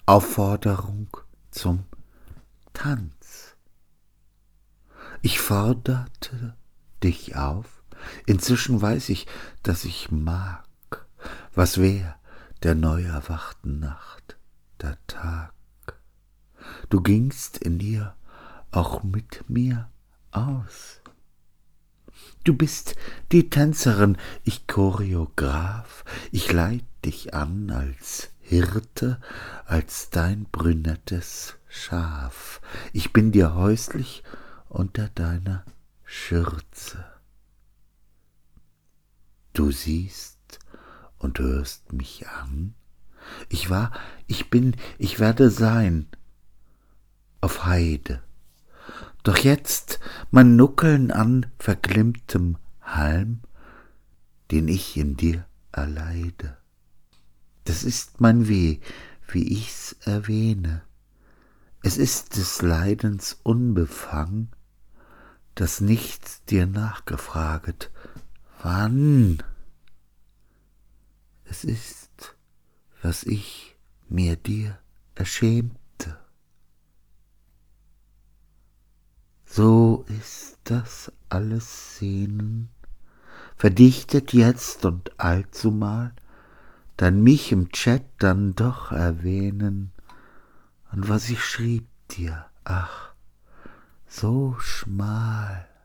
Aufforderung zum Tanz. Ich forderte dich auf, inzwischen weiß ich, dass ich mag. Was wär der neu erwachten Nacht, der Tag? Du gingst in ihr auch mit mir aus. Du bist die Tänzerin, ich Choreograf, ich leit dich an als Hirte, als dein brünettes Schaf. Ich bin dir häuslich unter deiner Schürze. Du siehst und hörst mich an. Ich war, ich bin, ich werde sein, auf Heide. Doch jetzt mein Nuckeln an verglimmtem Halm, den ich in dir erleide. Das ist mein Weh, wie ich's erwähne. Es ist des Leidens Unbefang, das nichts dir nachgefraget. Wann? Es ist, was ich mir dir erschämte. So ist das alles Sehnen, verdichtet jetzt und allzumal, dann mich im Chat dann doch erwähnen, und was ich schrieb dir, ach, so schmal.